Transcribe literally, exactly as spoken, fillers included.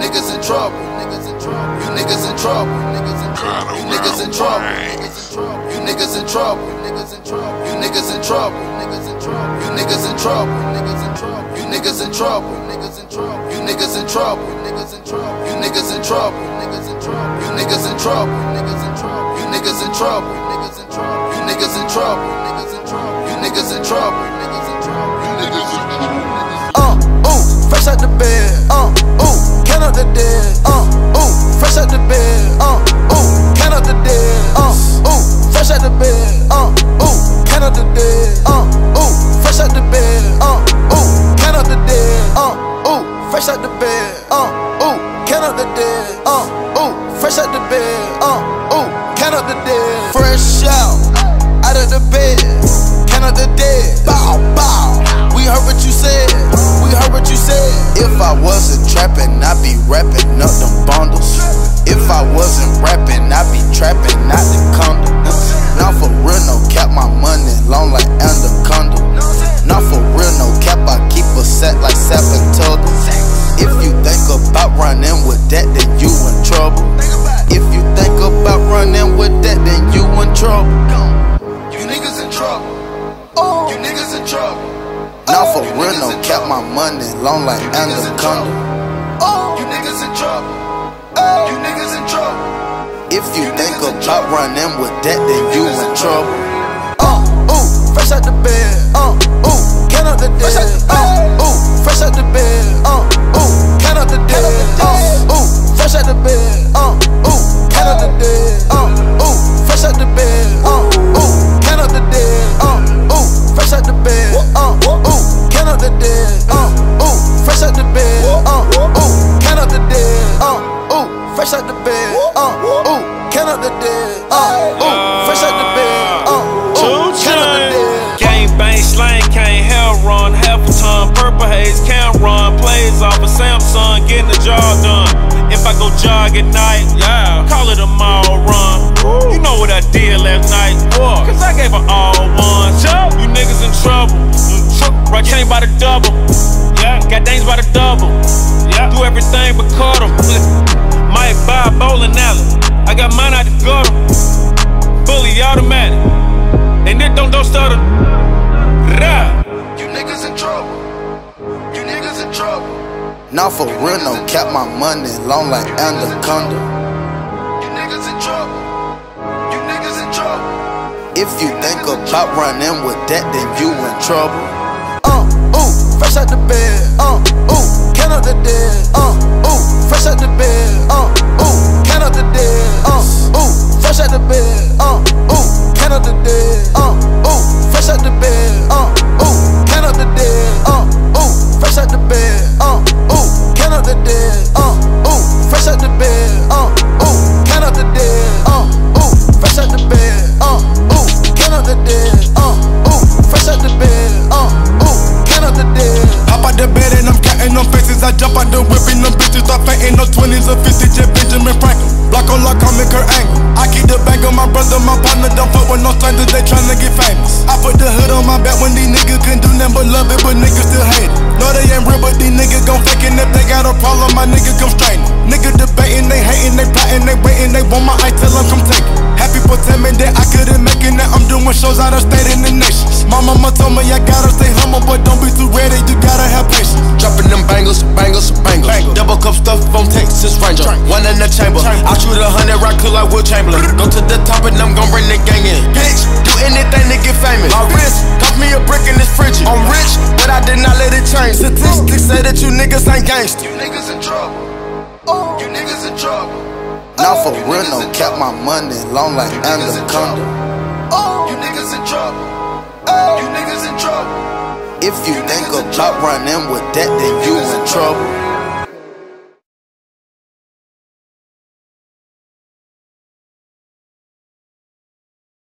niggas in trouble. You niggas in trouble. You niggas in trouble. You niggas in trouble. You niggas in trouble. You niggas in trouble. You niggas in trouble. You niggas in trouble. You niggas in trouble. You niggas in trouble. You niggas in trouble. You niggas in trouble. You niggas in trouble. You niggas in trouble. Uh, ooh, fresh out the bed. Uh, ooh, count up the dead. Uh, ooh, fresh out the bed. Uh, ooh, count up the dead. Uh, ooh, fresh out the bed. Uh, ooh, count up the dead. Uh, ooh, fresh out the bed. Uh, ooh, count up the dead. Uh, ooh, fresh out the bed. Uh, ooh, count up the dead. Uh, ooh, fresh out the bed. Uh, ooh, count up the dead. Fresh out, out of the bed. Count up the dead. Bow, bow. We heard what you said. We heard what you said. If I wasn't trapping, I'd be rapping up them bundles. If I wasn't rapping, I'd be trapping out the condo. Not for real, no cap, my money long like anaconda. Not for real, no cap, I keep a set like Sapatoga. If you think about running with that, then you in trouble. If you think about running with that, then you in trouble. You niggas in trouble. You niggas in trouble. Not for real, no cap, my money long like anaconda. You niggas in trouble. You niggas in trouble. If you think about running with that, then you in trouble. Uh, ooh, fresh out the bed. Uh, ooh, count up the dead. Uh, ooh, fresh out the bed. Uh, ooh, count up the dead. Uh, ooh, fresh out the bed. Uh, ooh, count up the dead. Uh, ooh, fresh out the bed. Uh, ooh, count up the dead. Uh, ooh, fresh out the bed. Uh, ooh, count up the dead. Uh, ooh, fresh out the bed. Uh, ooh, count up the dead. Uh, ooh, fresh out the bed. Uh, ooh, count up the dead. Uh, ooh, fresh out the bed. Uh, ooh, count up the dead. Gang bang slang, can't hell run. Half a ton, purple haze, can't run. Plays off a Samsung, getting the job done. If I go jog at night, yeah, call it a mall run. You know what I did last night, cause I gave her all ones. You niggas in trouble. Right chain by the double. Yeah, got things by the double. Yeah, do everything but cut them. Might buy a bowling alley. I got mine out the gutter. Fully automatic. And it don't don't stutter. Rah. You niggas in trouble. You niggas in trouble. Not for real, no cap, my money long like anaconda. You niggas in trouble. You niggas in trouble. If you think about running with that, then you in trouble. Uh, ooh, fresh out the bed. Uh, ooh, count up the dead. Uh, ooh, fresh out the bed. Uh, ooh, count up the dead. Uh, ooh, fresh out the bed. Uh, ooh, count up the dead. Uh, ooh, fresh out the bed. Uh, ooh, count up the dead. Uh, ooh, fresh out the bed. Uh, ooh, count up the dead. Uh, ooh, fresh out the bed. Uh, ooh, count up the dead. Uh, ooh, fresh out the bed. Uh, ooh, count up the dead. Uh, ooh, fresh out the bed. Uh, ooh, count up the dead. Hop out the bed and I'm counting them faces. I jump out the whip and them bitches start fainting. No twenties or fifties, just Benjamin Franklin. Block on lock, I'm in Kurt Angle. I keep the bag on my brother, my partner. Don't fuck with no strangers, they tryna get famous. I put the hood on my back when these niggas couldn't do nothing but love it, but niggas still hate it. No, they ain't real, but these niggas gon' fake it. If they got a problem, my niggas come straighten. Niggas debating, they hating, they plotting, they waiting, they want my ice, tell them come take it. Happy for tell me that I couldn't make it, now I'm doing shows out of state and the nation. My mama told me I gotta stay humble, but don't be too ready, you gotta have patience. Dropping them bangles, bangles, bangles. Bangles. Double cup stuff from Texas Ranger. One in the chamber. I shoot a hundred rock kill like Will Chamberlain. Go to the top and I'm gon' bring the gang in. Bitch, do anything to get famous. My wrist, cost me a brick in this fridge. I'm rich, but I did not let it change. Statistics say that you niggas ain't gangsta. You niggas in trouble. You niggas in trouble. Not for real, no cap, my money long like anaconda. You niggas in trouble. You niggas in trouble. If you think about running with that, then you in trouble.